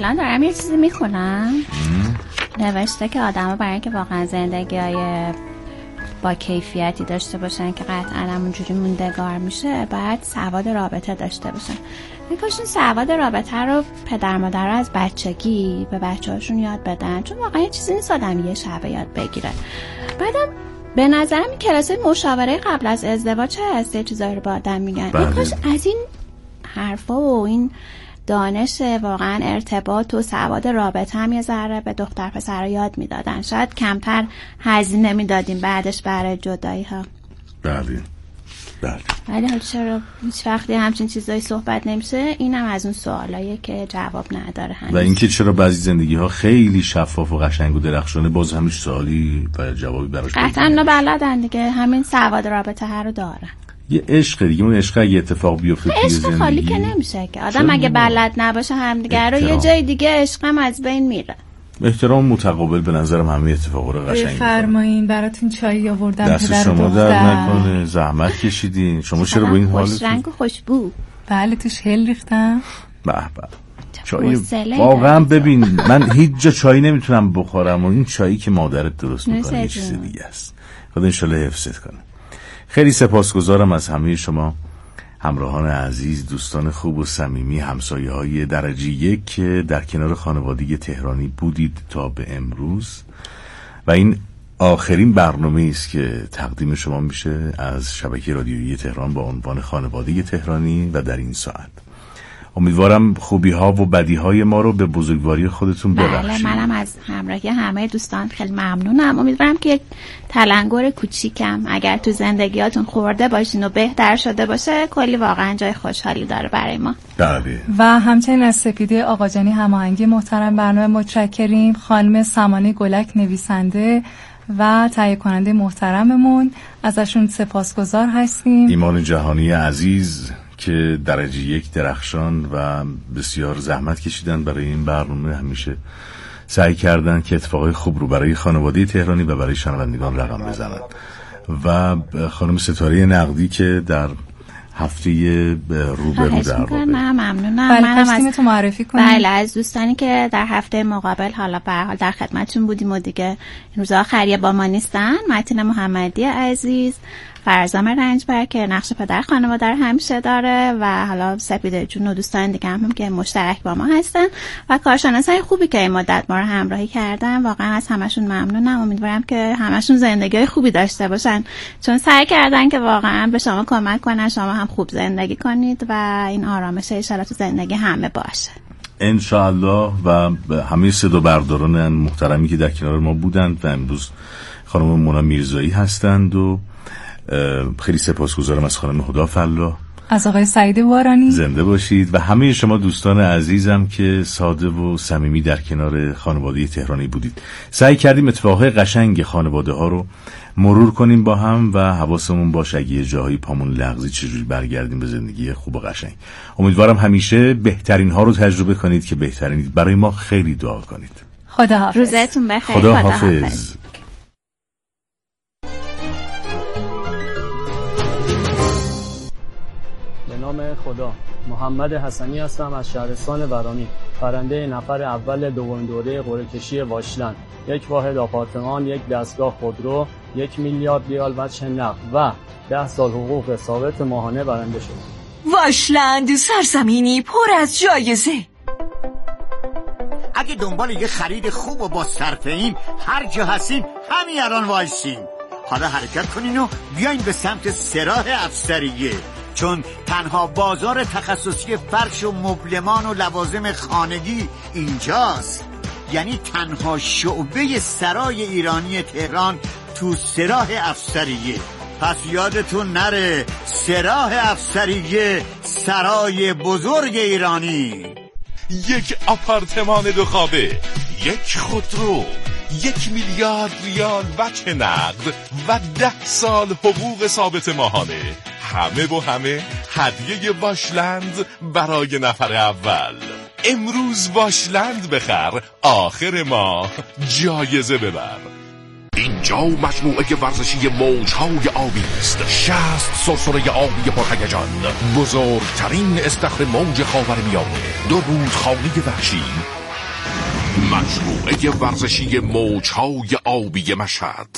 الان دارم یه چیزی میخونم نوشته که آدم برای اینکه واقعا زندگی‌های با کیفیتی داشته باشن که قطعا همونجوری موندگار میشه باید سواد رابطه داشته باشن. میگوش این سواد رابطه رو پدر مادر رو از بچگی به بچه‌هاشون یاد بدن، چون واقعا یه چیزی نیست آدم یه شبه یاد بگیره. بعدم به نظرم این کلاس مشاوره قبل از ازدواج هست یه چیزایی رو به آدم میگن. میگوش از این حرفا و این دانش واقعا ارتباط و سواد رابطه هم یه ذره به دختر پسر یاد میدادن. شاید کمتر هزینه میدادیم بعدش برای جدایی ها. بله. ولی حالا چرا هیچ وقتی همچین چیزایی صحبت نمیشه؟ اینم از اون سوالاییه که جواب نداره هنوز. و اینکه چرا بعضی زندگی ها خیلی شفاف و قشنگ و درخشانه باز همیش سوالی و جوابی براش قطعا اونا بلدن دیگه، همین سواد رابطه ها رو دارن. یه عشق دیگه، اون عشق اگه اتفاق بیفته توی زندگی عشق خالی که نمیشه که آدم اگه بلد نباشه همدیگه رو یه جای دیگه عشقم از بین میره. احترام متقابل به نظرم همه اتفاقا رو قشنگ بفرمایین. براتون چای آوردم. دست شما درد نکنه، زحمت کشیدین. شما چرا با این حالتون؟ خوش رنگ و خوشبو. بله توش هل ریختم. به به. چای واقعا ببین من هیچ جا چای نمیتونم بخورم و این چایی که مادرت درست میکنه یه چیز دیگه است. خدا ان شاءالله حفظت کنه. خیلی سپاسگزارم از همه شما همراهان عزیز، دوستان خوب و صمیمی، همسایه‌های درجه یک که در کنار خانواده تهرانی بودید تا به امروز و این آخرین برنامه است که تقدیم شما میشه از شبکه رادیویی تهران با عنوان خانواده تهرانی و در این ساعت. امیدوارم خوبی ها و بدی های ما رو به بزرگواری خودتون ببخشید. بله منم از همراهی همه دوستان خیلی ممنونم. امیدوارم که یک تلنگر کوچیکم اگر تو زندگیاتون خورده باشین و بهتر شده باشه کلی واقعا جای خوشحالی داره برای ما. بله. و همچنین از سپیده آقاجانی هماهنگی محترم برنامه متشکریم. خانم سمانه گلک نویسنده و تهیه کننده محترممون ازشون سپاسگزار هستیم. ایمان جهانی عزیز که درجه یک درخشان و بسیار زحمت کشیدن برای این برنامه، همیشه سعی کردن که اتفاقای خوب رو برای خانواده تهرانی و برای شنوندگان رقم بزنن و خانم ستاره نقدی که در هفته روبرو در واقع. ممنونم. منم از تیمتون معرفی کنید. بله از دوستانی که در هفته مقابل حالا به هر حال در خدمتتون بودیم و دیگه روز آخریه با ما نیستن. متین محمدی عزیز، فرزام رنجبر که نقش پدر خانواده رو همیشه داره و حالا سپیده جون و دوستان دیگه هم که مشترک با ما هستن و کارشناسای خوبی که این مدت ما رو همراهی کردن. واقعا از همشون ممنونم. امیدوارم که همشون زندگی خوبی داشته باشن چون سعی کردن که واقعا به شما کمک کنن شما هم خوب زندگی کنید و این آرامش ان شاءالله تو زندگی همه باشه ان شاءالله. و همه صدا برداران محترمی که در کنار ما بودند و امروز خانم مونا میرزایی هستند و خیلی سپاسگزارم از خانم هدا فلاح، از آقای سعید بارانی. زنده باشید و همه شما دوستان عزیزم که ساده و صمیمی در کنار خانواده تهرانی بودید. سعی کردیم اتفاقهای قشنگ خانواده ها رو مرور کنیم با هم و حواسمون باشه اگه یه جاهایی پامون لغزی چجوری برگردیم به زندگی خوب و قشنگ. امیدوارم همیشه بهترین ها رو تجربه کنید که بهترینید. برای ما خیلی دعا کنید. خداحافظ. روزتون بخیر. خداحافظ. نام خدا. محمد حسنی هستم از شهرستان ورامین، برنده نفر اول دومین دوره قرعه کشی واشلند. 1 واحد آپارتمان، 1 دستگاه خودرو، 1 میلیارد ریال وجه نقد و 10 سال حقوق ثابت ماهانه برنده شد. واشلند سرزمینی پر از جایزه. اگه دنبال یه خرید خوب و با صرفه‌این هر جا هستین همین الان وایسین. حالا حرکت کنین و بیاین به سمت سراح افسریه، چون تنها بازار تخصصی فرش و مبلمان و لوازم خانگی اینجاست. یعنی تنها شعبه سرای ایرانی تهران تو سراح افسریه. پس یادتون نره، سراح افسریه، سرای بزرگ ایرانی. 1 آپارتمان 2 خوابه، 1 خودرو، 1 میلیارد ریال وجه نقد و 10 سال حقوق ثابت ماهانه. همه با همه هدیه واشلند برای نفر اول. امروز واشلند بخر، آخر ماه جایزه ببر. اینجا مجموعه ورزشی موج‌های آبی است. 60 سرسره آبی پرهیجان، بزرگترین استخر موج خاورمیانه، 2 رودخانه وحشی، مجموعه ورزشی موج‌های آبی مشهد.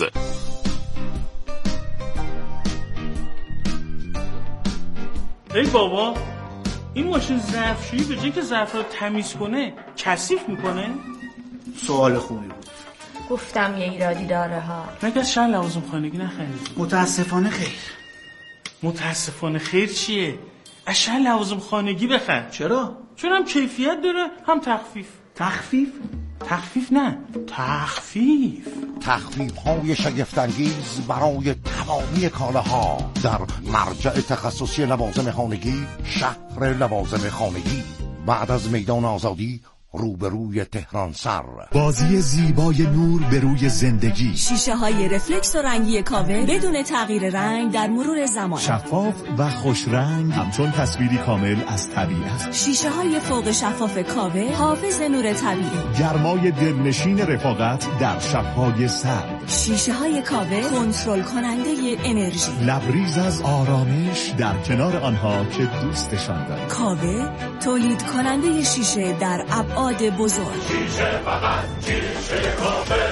ای بابا، این ماشین ظرفشویی به جای که ظرف رو تمیز کنه کثیف میکنه؟ سوال خوبی بود. گفتم یه ایرادی داره ها. مگه از شهر لوازم خانگی نخریدی؟ متاسفانه خیر. متاسفانه خیر چیه؟ از شهر لوازم خانگی بخر. چرا؟ چون هم کیفیت داره هم تخفیف. تخفیف؟ تخفیف نه، تخفیف. تخفیف‌های شگفت‌انگیز برای تمامی کالاها در مرجع تخصصی لوازم خانگی، شهر لوازم خانگی، بعد از میدان آزادی، روبروی تهران سر. بازی زیبای نور به روی زندگی. شیشه های رفلکس و رنگی کاوه بدون تغییر رنگ در مرور زمان. شفاف و خوش رنگ همچون تصویری کامل از طبیعت. شیشه های فوق شفاف کاوه حافظ نور طبیعی. گرمای دلنشین رفاقت در شب‌های سرد. شیشه های کاوه کنترل کننده انرژی. لبریز از آرامش در کنار آنها که دوستشان دارند. کاوه تولید کننده شیشه در ابعاد بزرگ. شیشه فقط شیشه کاوه.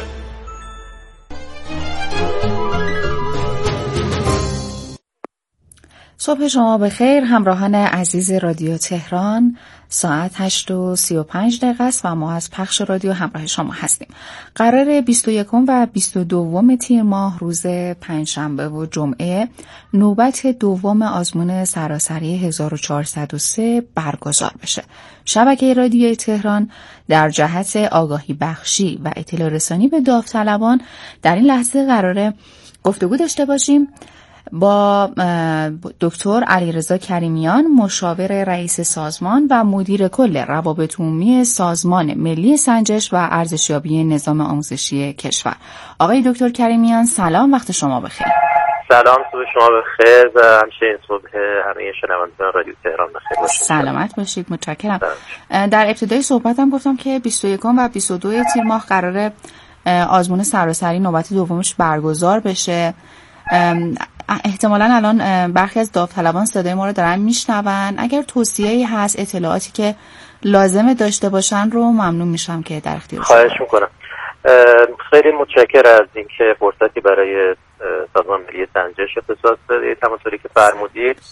صبح شما بخیر همراهان عزیز رادیو تهران. ساعت 8:35 است و ما از پخش رادیو همراه شما هستیم. قرار 21 و 22 تیر ماه روز پنجشنبه و جمعه نوبت دوم آزمون سراسری 1403 برگزار بشه. شبکه رادیو تهران در جهت آگاهی بخشی و اطلاع رسانی به داوطلبان در این لحظه قراره گفتگو داشته باشیم با دکتر علیرضا کریمیان، مشاور رئیس سازمان و مدیر کل روابط عمومی سازمان ملی سنجش و ارزشیابی نظام آموزشی کشور. آقای دکتر کریمیان سلام، وقت شما بخیر. سلام، صبح شما بخیر و همچنین صبح همه شنوندگان رادیو تهران بخیر باشید. سلامت باشید، متشکرم. در ابتدای صحبتم گفتم که 21 و 22 تیر ماه قراره آزمون سراسری نوبت دومش برگزار بشه. احتمالاً الان برخی از داوطلبان صدای ما رو دارن میشنون. اگر توصیه‌ای هست، اطلاعاتی که لازمه داشته باشن رو ممنون میشم که در اختیار شما. خواهش میکنم. خیلی متشکرم از اینکه فرصتی برای سازمان ملی سنجش اختصاص دادید. همونطوری که فرمودید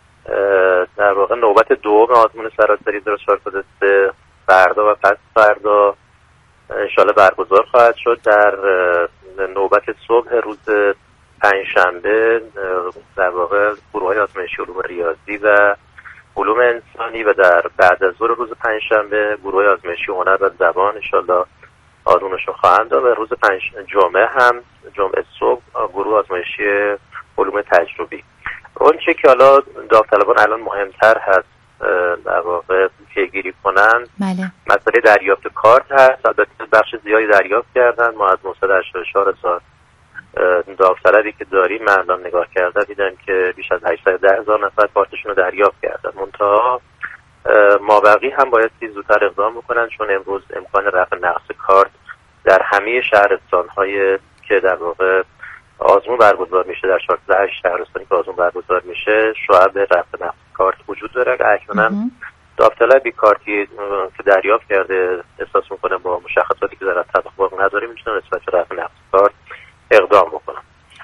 در واقع نوبت دوم آزمون سراسری 1403 فردا و پس فردا انشالله برگزار خواهد شد. در نوبت صبح روز پنجشنبه در واقع گروه‌های آزمایشی علوم ریاضی و علوم انسانی و در بعد از ظهر روز پنجشنبه گروه‌های آزمایشی هنر و زبان انشالله آزمونشون خواهند داد و روز جمعه هم جمعه صبح گروه آزمایشی علوم تجربی. اون چه که حالا داوطلبان الان مهمتر هست در واقع پیگیری کنن، بله، مسئله دریافت کارت هست. البته بخش زیادی دریافت کردن. ما از 984,000 داوطلبی که داریم من الان نگاه کردم دیدم که بیش از 810,000 نفر کارتشون رو دریافت کردن. منتها مابقی هم باید زودتر اقدام بکنن، چون امروز امکان رفع نقص کارت در همه شهرستان‌های که در واقع آزمون برگزار میشه، در 48 شهرستانی که آزمون برگزار میشه، شعب رفع نقص کارت وجود داره. اکنون داوطلبی کارتی که دریافت کرده احساس میکنه با مشخصاتی که در تطبیق نداره، میتونه نسبت به رفع نقص کارت اقدام بکنن.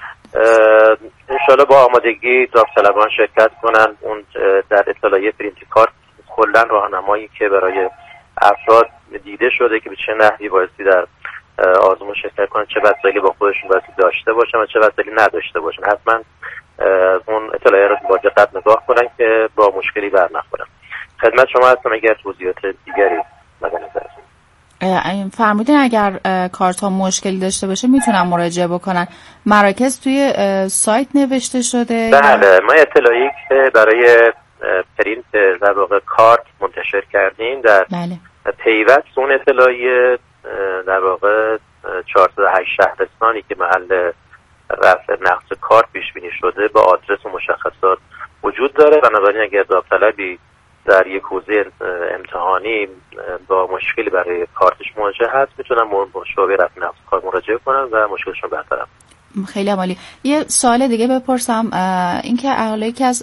انشالله با آمادگی داوطلبان شرکت کنن. اون در اطلاعیه پرینتی کارت کلا راهنمایی که برای افراد دیده شده که به چه نحوی بایستی در آزمون شرکت کنن، چه وسایلی با خودشون بایستی داشته باشن و چه وسایلی نداشته باشن. حتما اون اطلاعیه رو با دقت نگاه کنن که با مشکلی بر نخورن. خدمت شما هستم اگر توضیحات دیگری مد نظرتون. فرمودین اگر کارت ها مشکلی داشته باشه میتونن مراجعه بکنن. مراکز توی سایت نوشته شده؟ بله، ما اطلاعی که برای پرینت در واقع کارت منتشر کردیم در پیوست اون اطلاعی در واقع 408 شهرستانی که محل رفع نقص کارت پیش بینی شده با آدرس و مشخصات وجود داره. بنابراین اگر داوطلبی در یک حوزه امتحانی با مشکلی برای کارتش مواجه هست میتونن با شعبه رفع نقص کارت مراجعه کنن و مشکلشون برطرف. خیلی عالی. یه سوال دیگه بپرسم، اینکه یکی از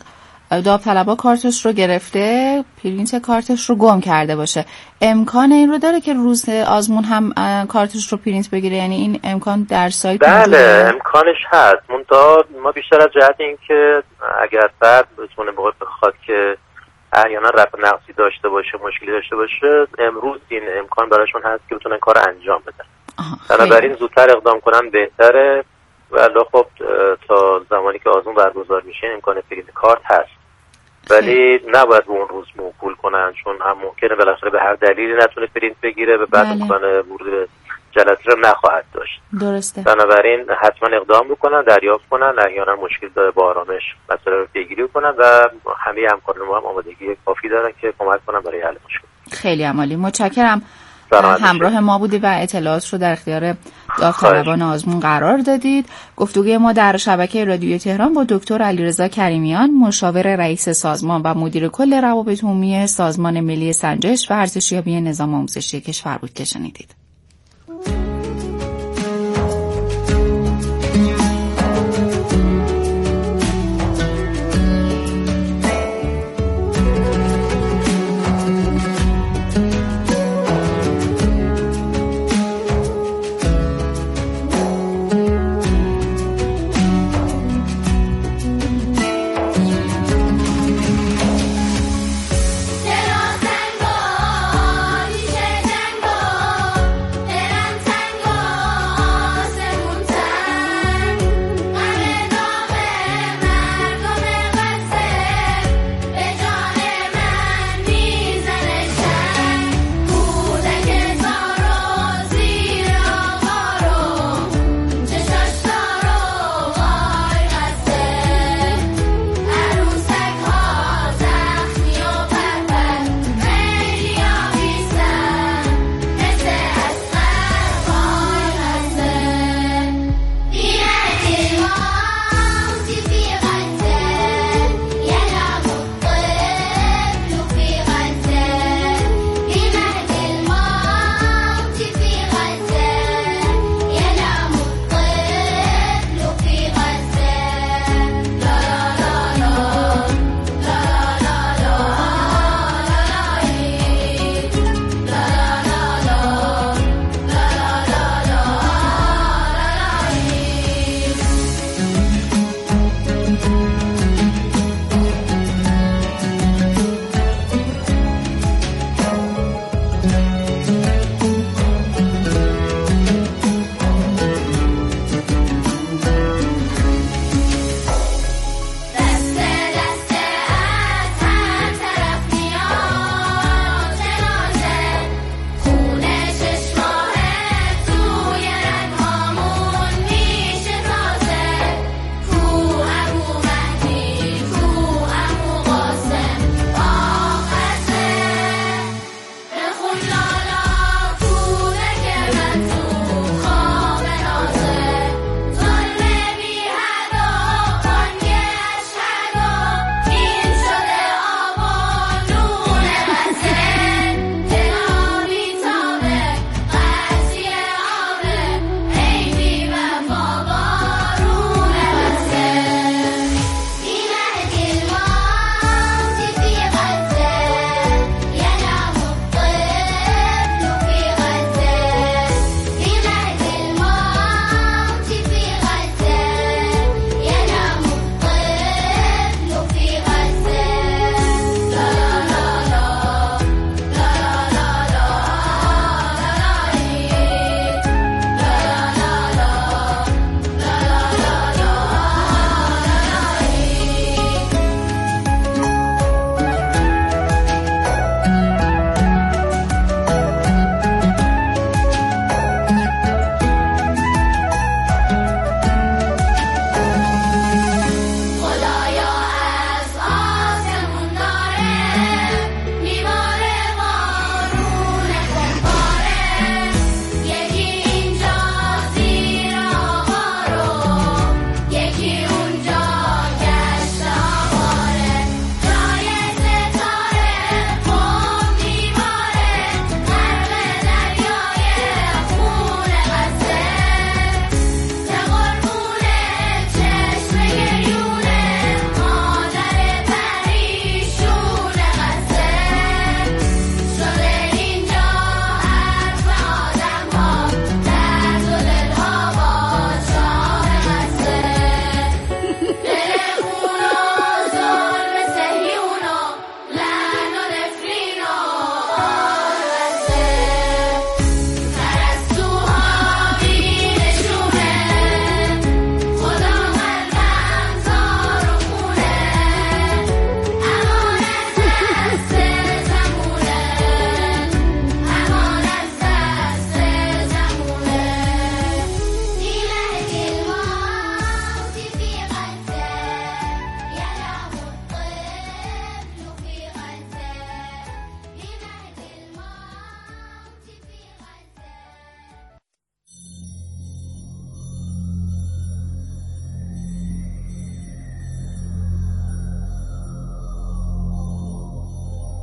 داوطلبا کارتش رو گرفته، پرینت کارتش رو گم کرده باشه، امکان این رو داره که روز آزمون هم کارتش رو پرینت بگیره؟ یعنی این امکان در سایت بله امکانش هست. منتها ما بیشتر از جهت این که اگر فرد بتونه بخواد که احیانا رفع نقصی داشته باشه، مشکلی داشته باشه، امروز این امکان براشون هست که بتونن کار انجام بدن. بنابراین زودتر اقدام کنن بهتره. ولی خب تا زمانی که آزمون برگزار میشه امکان پرینت کارت هست، ولی نباید به اون روز موکول کنن، چون هم ممکنه بالاخره به هر دلیلی نتونه پرینت بگیره و بعد امکان ورود جلسه رو نخواهد داشت. درسته. بنابراین حتما اقدام بکنن، دریافت کنن، احیانا مشکل داره با آرامش مسئله رو پیگیری کنن و همه همکاران ما هم آمادگی کافی دارن که کمک کنن برای حل مشکل. خیلی عالی، متشکرم. همراه ما بودی و اطلاعات رو در اختیار داوطلبان آزمون قرار دادید. گفتگوی ما در شبکه رادیو تهران با دکتر علیرضا کریمیان، مشاور رئیس سازمان و مدیر کل روابط عمومی سازمان ملی سنجش و ارزشیابی نظام آموزشی کشور بود که شنیدید.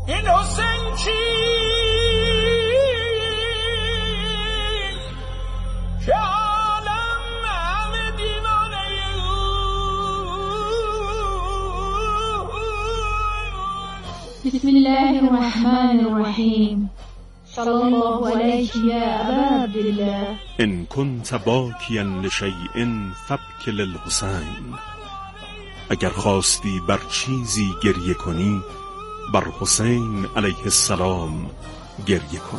این حسین کی که عالم همه دیوانه بسم الله الرحمن الرحیم صلی الله علیک یا ابا عبدالله ان كنت باکیا لشیء فابک للحسین. اگر خواستی بر چیزی گریه کنی بر حسین علیه السلام گریه کن.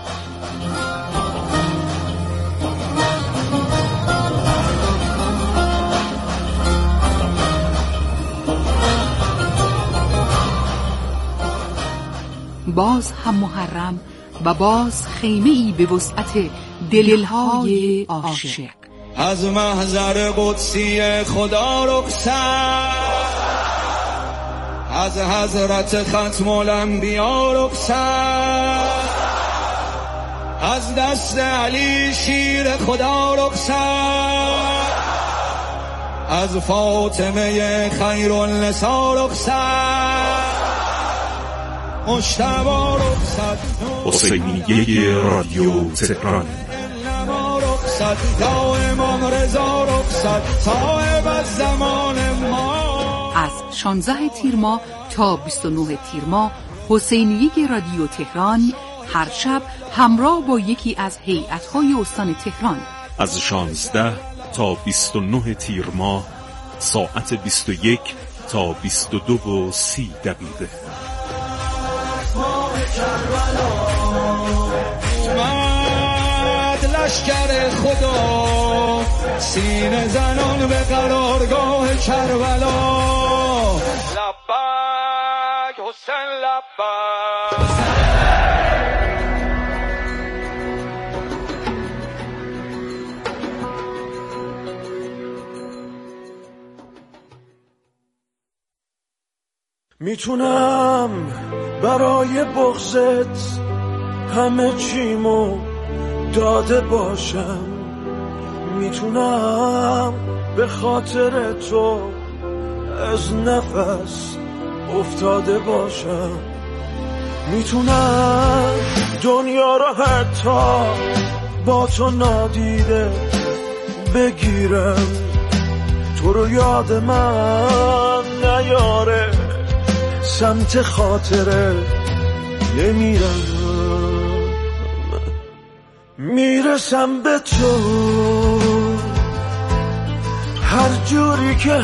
باز هم محرم و باز خیمه‌ای به وسعت دلهای عاشق. از محضر قدسی خدا رخصت، از حضرت ختم الانبیا رخصت، از دست علی شیر خدا رخصت، از فاطمه خیر النساء رخصت، مجتبی رخصت، حسینیه رادیو تهران. یا امام رضا رخصت، صاحب الزمان ما. از 16 تیر ماه تا 29 تیر ماه حسینیه رادیو تهران هر شب همراه با یکی از هیئت‌های استان تهران از 16 تا 29 تیر ماه ساعت 21 تا 22:30. لشکر خدا سینه زنان به قرارگاه کربلا. لبک حسین لبک. میتونم برای بغضت همه چیمو داده باشم، میتونم به خاطر تو از نفس افتاده باشم، میتونم دنیا رو حتی با تو نادیده بگیرم، تو رو یاد من نیاره سمت خاطره نمیرم. میرسم به تو هر جوری که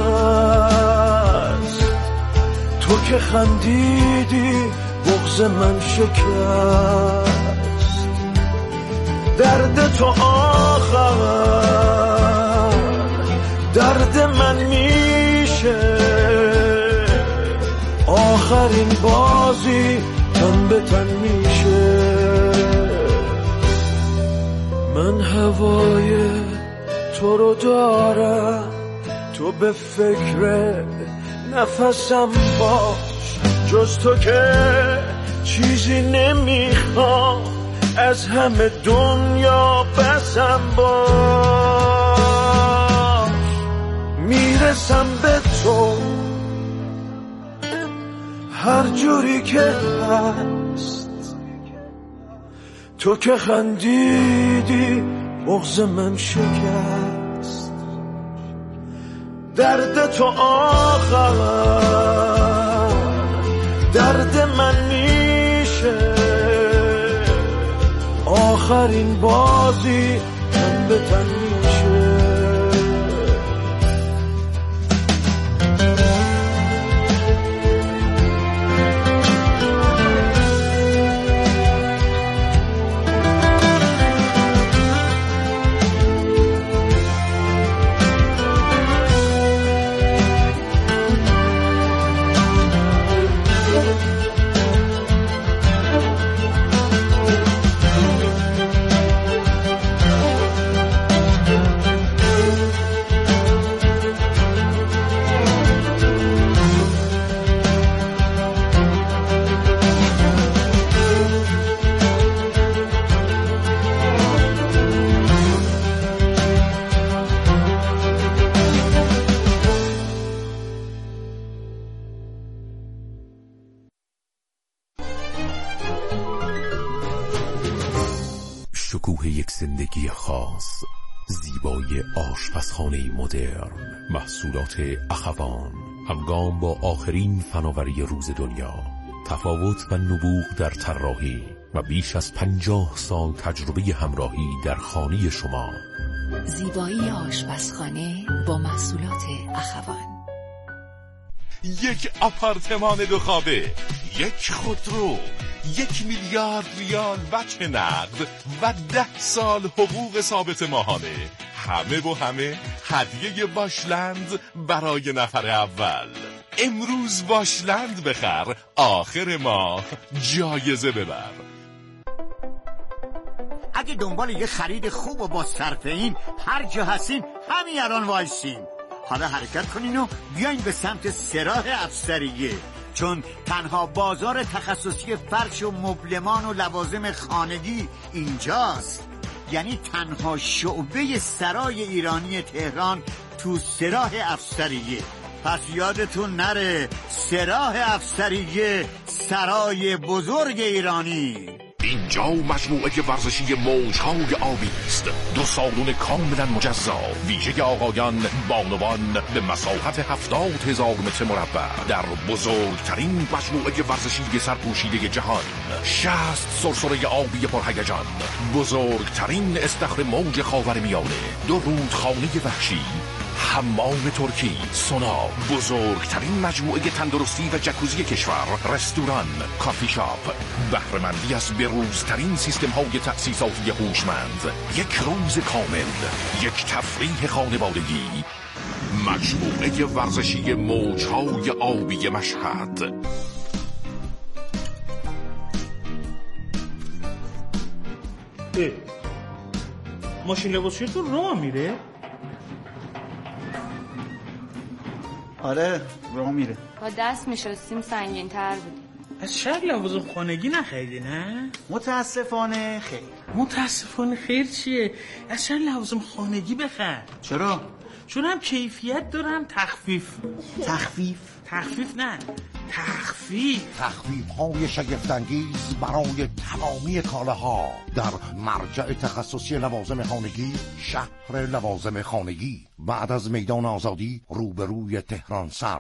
هست، تو که خندیدی بغض من شکست، درد تو آخر درد من میشه، آخرین بازی تن به تن میشه. من هوای تو رو دارم، تو به فکر نفسم باش، جز تو که چیزی نمیخوام از همه دنیا بسم باش. میرسم به تو هر جوری که هست، تو که خندیدی بغض من شکست، درد تو آخر درد من میشه، آخرین بازی تن به تن میشه. شکوه یک زندگی خاص، زیبایی آشپزخانه مدرن، محصولات اخوان، همگام با آخرین فناوری روز دنیا، تفاوت و نبوغ در طراحی و بیش از 50 سال تجربه همراهی در خانه شما. زیبایی آشپزخانه با محصولات اخوان. یک آپارتمان 2 خوابه، یک خودرو، 1 میلیارد ریال وجه نقد و 10 سال حقوق ثابت ماهانه. همه و همه هدیه واشلند برای نفر اول. امروز واشلند بخر، آخر ماه جایزه ببر. اگه دنبال یه خرید خوب و با صرفه این هر جا هستین همین الان وایسین. حالا حرکت کنین و بیاین به سمت سراح افسریه، چون تنها بازار تخصصی فرش و مبلمان و لوازم خانگی اینجاست. یعنی تنها شعبه سرای ایرانی تهران تو سراح افسریه. پس یادتون نره، سراح افسریه، سرای بزرگ ایرانی. اینجا مجموعه ورزشی موجهای آبی است. 2 سالن کاملا مجزا، ویژه آقایان بانوان به مساحت 70,000 متر مربع در بزرگترین مجموعه ورزشی سرپوشیده جهان. 60 سرسره آبی پرهیجان، بزرگترین استخر موج خاورمیانه، 2 رودخانه وحشی، حمام ترکی، سونا، بزرگترین مجموعه تندرستی و جکوزی کشور، رستوران، کافی شاپ، بهره‌مندی از بروزترین سیستم های تأسیساتی هوشمند. 1 روز کامل، 1 تفریح خانوادگی. مجموعه ورزشی موجهای آبی مشهد. ماشین لباسشویی تو راه میره؟ آره راه میره. با دست میشستیم سنگین تر بود. از شاید لوازم خانگی نخریدی نه؟ متاسفانه خیر. متاسفانه خیر چیه؟ از شاید لوازم خانگی بخر. چرا؟ چون هم کیفیت دارم تخفیف نه تخفیف های شگفت‌انگیز برای تمامی کالاها در مرجع تخصصی لوازم خانگی، شهر لوازم خانگی، بعد از میدان آزادی روبروی تهران سر.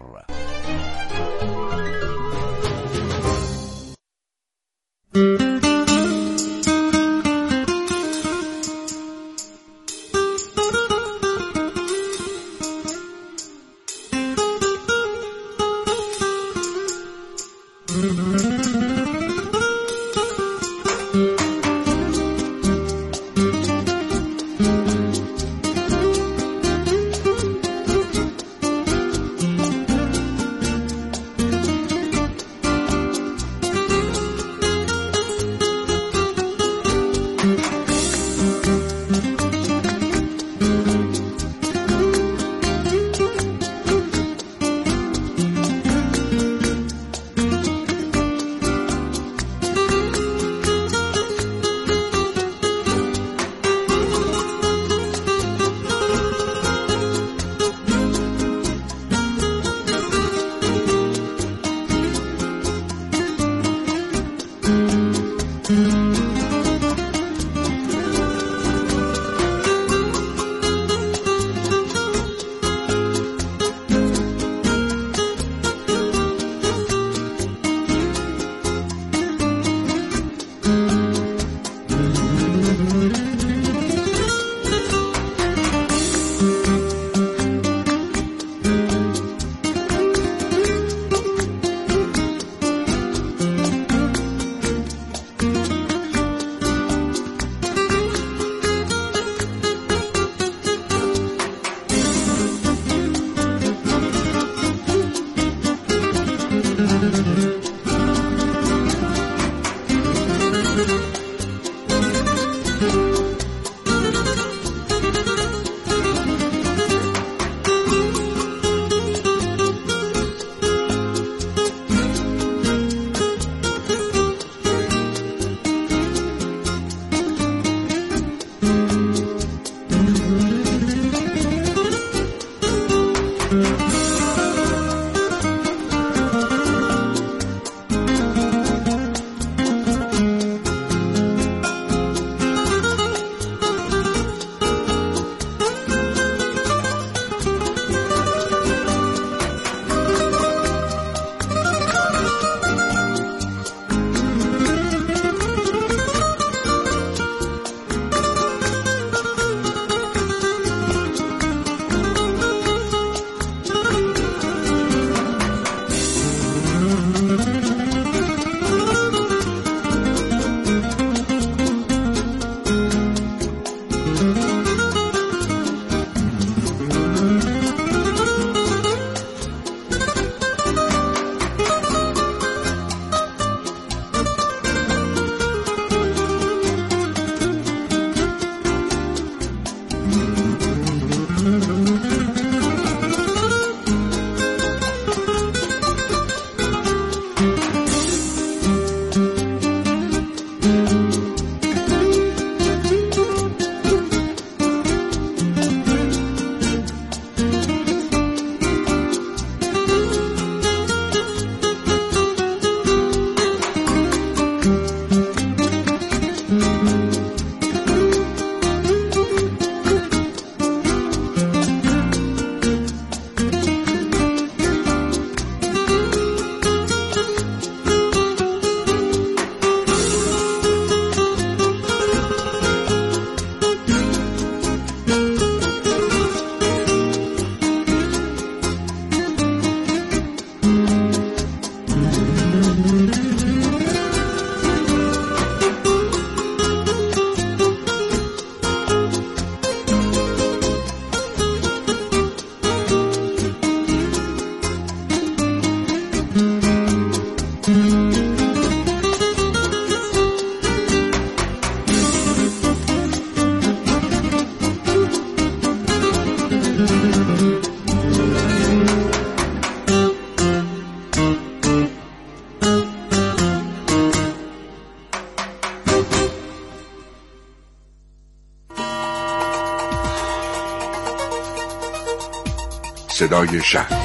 صدای شهر.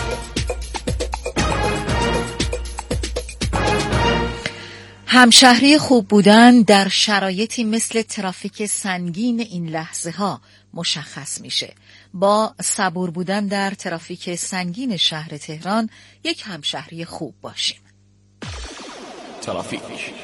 همشهری خوب بودن در شرایطی مثل ترافیک سنگین این لحظه ها مشخص میشه. با صبور بودن در ترافیک سنگین شهر تهران یک همشهری خوب باشیم. ترافیک.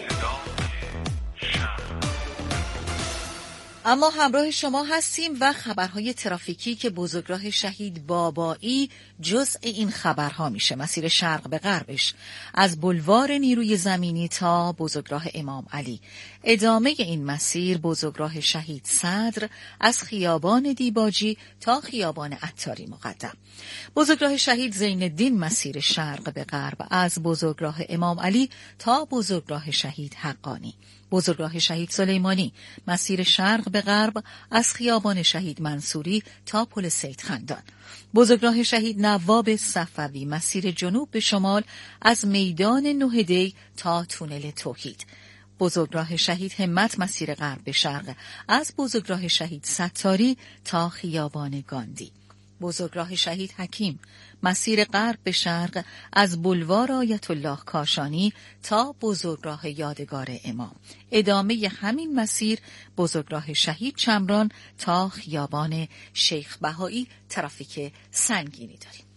اما همراه شما هستیم و خبرهای ترافیکی که بزرگراه شهید بابایی جزء این خبرها میشه. مسیر شرق به غربش از بلوار نیروی زمینی تا بزرگراه امام علی. ادامه این مسیر بزرگراه شهید صدر از خیابان دیباجی تا خیابان عطاری مقدم. بزرگراه شهید زین الدین مسیر شرق به غرب از بزرگراه امام علی تا بزرگراه شهید حقانی. بزرگراه شهید سلیمانی مسیر شرق به غرب از خیابان شهید منصوری تا پل سید خندان. بزرگراه شهید نواب صفوی مسیر جنوب به شمال از میدان نهدی تا تونل توحید. بزرگراه شهید همت مسیر غرب به شرق از بزرگراه شهید ستاری تا خیابان گاندی. بزرگراه شهید حکیم مسیر غرب به شرق از بلوار آیت الله کاشانی تا بزرگراه یادگار امام. ادامه همین مسیر بزرگراه شهید چمران تا خیابان شیخ بهایی ترافیک سنگینی داریم.